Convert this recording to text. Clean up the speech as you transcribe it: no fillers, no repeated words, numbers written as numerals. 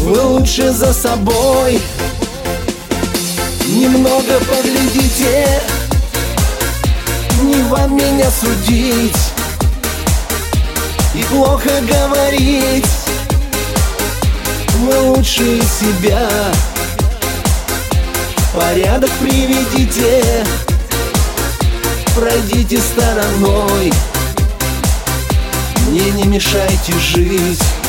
Вы лучше за собой немного поглядите, не вам меня судить и плохо говорить. Вы лучше себя порядок приведите, пройдите стороной, мне не мешайте жить.